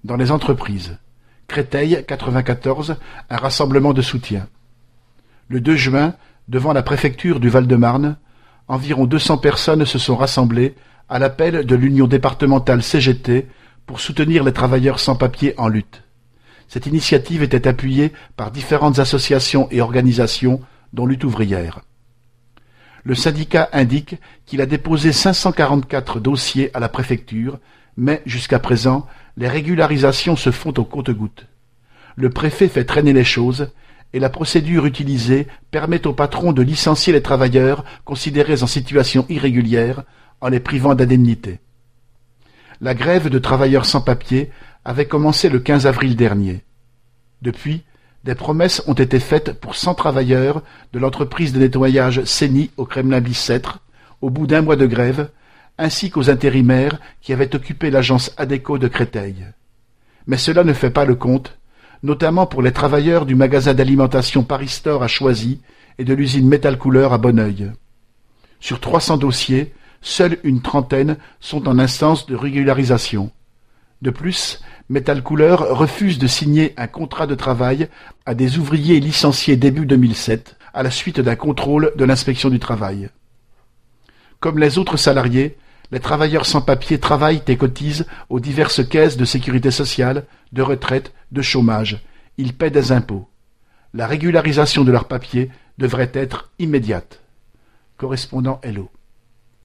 dans les entreprises. Créteil, 94, un rassemblement de soutien. Le 2 juin, devant la préfecture du Val-de-Marne, environ 200 personnes se sont rassemblées à l'appel de l'Union départementale CGT pour soutenir les travailleurs sans-papiers en lutte. Cette initiative était appuyée par différentes associations et organisations, dont Lutte ouvrière. Le syndicat indique qu'il a déposé 544 dossiers à la préfecture, mais jusqu'à présent, les régularisations se font au compte-gouttes. Le préfet fait traîner les choses et la procédure utilisée permet au patron de licencier les travailleurs considérés en situation irrégulière en les privant d'indemnité. La grève de travailleurs sans papier avait commencé le 15 avril dernier. Depuis, des promesses ont été faites pour 100 travailleurs de l'entreprise de nettoyage CENI au Kremlin-Bicêtre au bout d'un mois de grève, ainsi qu'aux intérimaires qui avaient occupé l'agence Adéco de Créteil. Mais cela ne fait pas le compte, notamment pour les travailleurs du magasin d'alimentation Paris-Store à Choisy et de l'usine Métal Couleur à Bonneuil. Sur 300 dossiers, seule une trentaine sont en instance de régularisation. De plus, Métal Couleur refuse de signer un contrat de travail à des ouvriers licenciés début 2007 à la suite d'un contrôle de l'inspection du travail. Comme les autres salariés, les travailleurs sans papier travaillent et cotisent aux diverses caisses de sécurité sociale, de retraite, de chômage. Ils paient des impôts. La régularisation de leurs papiers devrait être immédiate. Correspondant Hello.